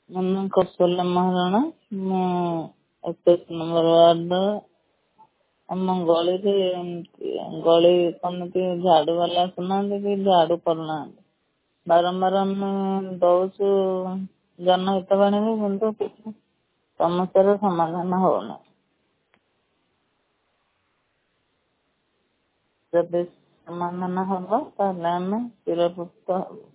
କୌଶଲ୍ୟା ମହାରଣା। ମୁଁ 21 number ward. ଆମ ଗଳିରେ ଗଳି କମିଟି ଝାଡୁ ବାଲା ଆସୁନାହାନ୍ତି କି ଝାଡୁ କରୁନାହାନ୍ତି। ବାରମ୍ବାର ଆମେ ଦଉଛୁ ଜନହିତବାଣୀକୁ, କିନ୍ତୁ କିଛି ସମସ୍ୟାର ସମାଧାନ ହଉନି। ଯଦି ସମାଧାନ ହବ ତାହେଲେ ଆମେ ଚିରପକୃତ ହବୁ।